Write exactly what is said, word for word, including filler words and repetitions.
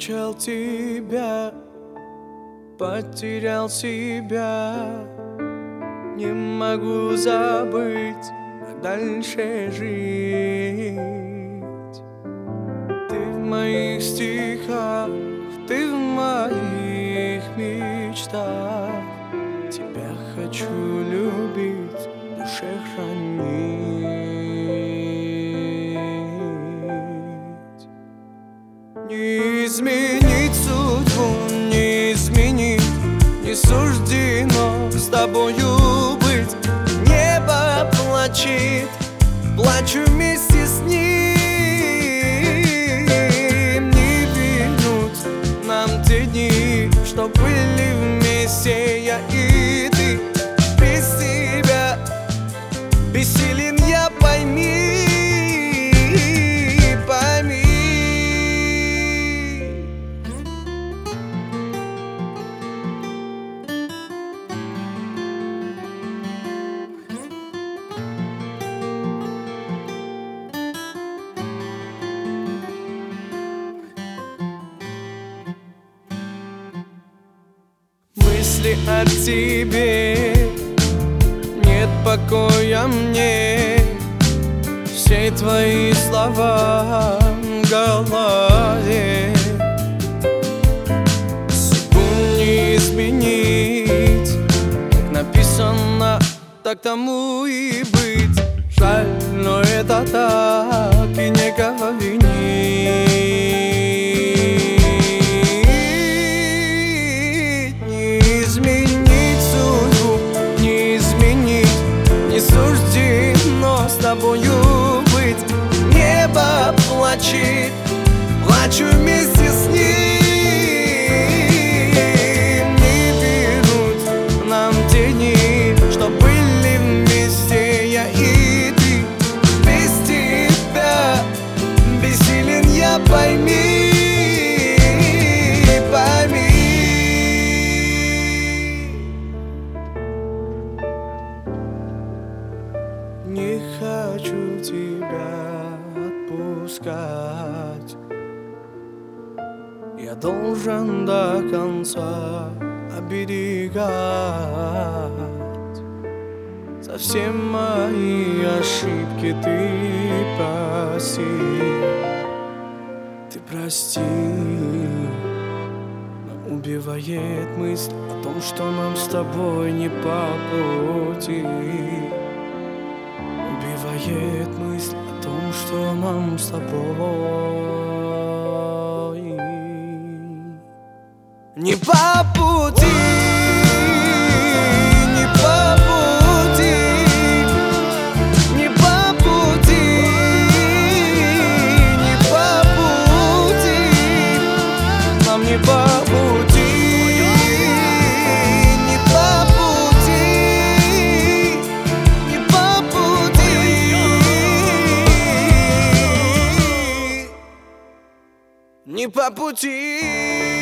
встречал тебя, потерял себя. Не могу забыть, как дальше жить. Ты в моих стихах, ты в моих мечтах. Тебя хочу любить, в душе хранить. Не изменить судьбу, не изменить, не суждено с тобою быть. Небо плачет, плачу вместе с ним. Не вернуть нам те дни, что были вместе я и ты. Без тебя бессилен я, пойми, пойми. Мысли о тебе, нет покоя мне. Все твои слова в голове. Судьбу не изменить, как написано, так тому и быть. Жаль, но это так, и некого винить. Суждено с тобою быть. Небо плачет, плачу вместе с ним. Не вернуть нам те дни, что были вместе я и ты. Без тебя бессилен я, пойми, пойми. Не хочу тебя отпускать. Я должен до конца оберегать. За все мои ошибки ты прости, ты прости. Но убивает мысль о том, что нам с тобой не по пути. Убивает мысль о том, что нам с тобой не по пути, не по пути, не по пути, не по пути, нам не по пути. Не по пути.